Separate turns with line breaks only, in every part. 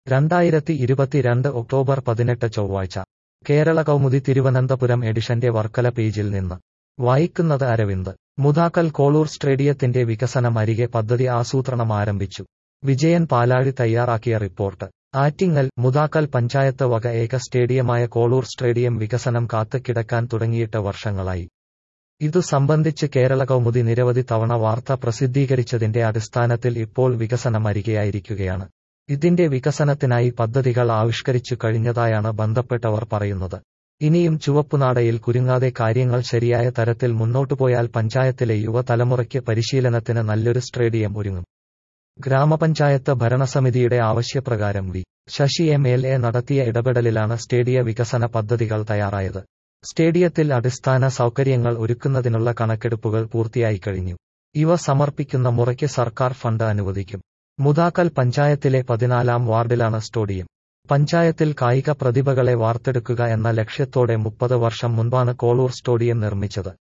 2022 October 18 ചൊവ്വാഴ്ച കേരള കൗമുദി തിരുവനന്തപുരം എഡിഷന്റെ വർക്കല പേജിൽ നിന്ന് വായിക്കുന്നത് അരവിന്ദ്. മുതാക്കൽ കോളൂർ സ്റ്റേഡിയത്തിന്റെ വികസനം അരികെ പദ്ധതി ആസൂത്രണം ആരംഭിച്ചു. വിജയൻ പാലാഴി തയ്യാറാക്കിയ റിപ്പോർട്ട്. ആറ്റിങ്ങൽ. മുതാക്കൽ പഞ്ചായത്ത് വക ഏക സ്റ്റേഡിയമായ കോളൂർ സ്റ്റേഡിയം വികസനം കാത്തുകിടക്കാൻ തുടങ്ങിയിട്ട് വർഷങ്ങളായി. ഇതു സംബന്ധിച്ച് കേരള കൗമുദി നിരവധി തവണ വാർത്ത പ്രസിദ്ധീകരിച്ചതിന്റെ അടിസ്ഥാനത്തിൽ ഇപ്പോൾ വികസനം അരികെയായിരിക്കുകയാണ്. ഇതിന്റെ വികസനത്തിനായി പദ്ധതികൾ ആവിഷ്കരിച്ചു കഴിഞ്ഞതായാണ് ബന്ധപ്പെട്ടവർ പറയുന്നത്. ഇനിയും ചുവപ്പുനാടയിൽ കുരുങ്ങാതെ കാര്യങ്ങൾ ശരിയായ തരത്തിൽ മുന്നോട്ടുപോയാൽ പഞ്ചായത്തിലെ യുവതലമുറയ്ക്ക് പരിശീലനത്തിന് നല്ലൊരു സ്റ്റേഡിയം ഒരുങ്ങും. ഗ്രാമപഞ്ചായത്ത് ഭരണസമിതിയുടെ ആവശ്യപ്രകാരം വി. ശശി MLA നടത്തിയ ഇടപെടലിലാണ് സ്റ്റേഡിയ വികസന പദ്ധതികൾ തയ്യാറായത്. സ്റ്റേഡിയത്തിൽ അടിസ്ഥാന സൗകര്യങ്ങൾ ഒരുക്കുന്നതിനുള്ള കണക്കെടുപ്പുകൾ പൂർത്തിയായി കഴിഞ്ഞു. ഇവ സമർപ്പിക്കുന്ന മുറയ്ക്ക് സർക്കാർ ഫണ്ട് അനുവദിക്കും. മുതാക്കൽ പഞ്ചായത്തിലെ 14-ാം വാർഡിലാണ് സ്റ്റേഡിയം. പഞ്ചായത്തിൽ കായിക പ്രതിഭകളെ വാർത്തെടുക്കുക എന്ന ലക്ഷ്യത്തോടെ 30 വർഷം മുൻപാണ് കോളൂർ സ്റ്റേഡിയം നിർമ്മിച്ചത്.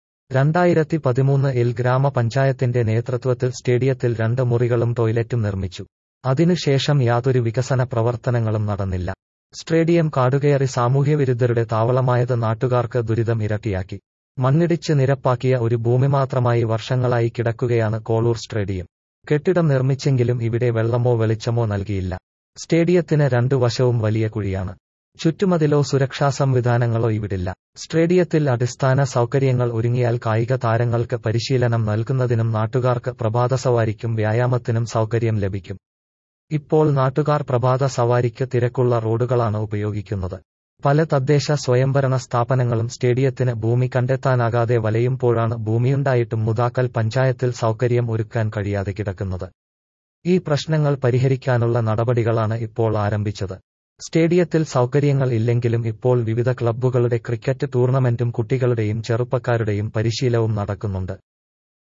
2013-ൽ ഗ്രാമപഞ്ചായത്തിന്റെ നേതൃത്വത്തിൽ സ്റ്റേഡിയത്തിൽ 2 മുറികളും ടോയ്ലറ്റും നിർമ്മിച്ചു. അതിനുശേഷം യാതൊരു വികസന പ്രവർത്തനങ്ങളും നടന്നില്ല. സ്റ്റേഡിയം കാടുകയറി സാമൂഹ്യവിരുദ്ധരുടെ താവളമായത് നാട്ടുകാർക്ക് ദുരിതം ഇരട്ടിയാക്കി. മണ്ണിടിച്ച് നിരപ്പാക്കിയ ഒരു ഭൂമി മാത്രമായി വർഷങ്ങളായി കിടക്കുകയാണ് കോളൂർ സ്റ്റേഡിയം. കെട്ടിടം നിർമ്മിച്ചെങ്കിലും ഇവിടെ വെള്ളമോ വെളിച്ചമോ നൽകിയില്ല. സ്റ്റേഡിയത്തിന് 2 വശവും വലിയ കുഴിയാണ്. ചുറ്റുമതിലോ സുരക്ഷാ സംവിധാനങ്ങളോ ഇവിടില്ല. സ്റ്റേഡിയത്തിൽ അടിസ്ഥാന സൗകര്യങ്ങൾ ഒരുങ്ങിയാൽ കായിക താരങ്ങൾക്ക് പരിശീലനം നൽകുന്നതിനും നാട്ടുകാർക്ക് പ്രഭാത സവാരിക്കും വ്യായാമത്തിനും സൗകര്യം ലഭിക്കും. ഇപ്പോൾ നാട്ടുകാർ പ്രഭാത സവാരിക്ക് തിരക്കുള്ള റോഡുകളാണ് ഉപയോഗിക്കുന്നത്. പല തദ്ദേശ സ്വയംഭരണ സ്ഥാപനങ്ങളും സ്റ്റേഡിയത്തിന് ഭൂമി കണ്ടെത്താനാകാതെ വലയുമ്പോഴാണ് ഭൂമിയുണ്ടായിട്ടും മുതാക്കൽ പഞ്ചായത്തിൽ സൗകര്യം ഒരുക്കാൻ കഴിയാതെ കിടക്കുന്നത്. ഈ പ്രശ്നങ്ങൾ പരിഹരിക്കാനുള്ള നടപടികളാണ് ഇപ്പോൾ ആരംഭിച്ചത്. സ്റ്റേഡിയത്തിൽ സൗകര്യങ്ങൾ ഇല്ലെങ്കിലും ഇപ്പോൾ വിവിധ ക്ലബ്ബുകളുടെ ക്രിക്കറ്റ് ടൂർണമെന്റും കുട്ടികളുടെയും ചെറുപ്പക്കാരുടെയും പരിശീലനവും നടക്കുന്നുണ്ട്.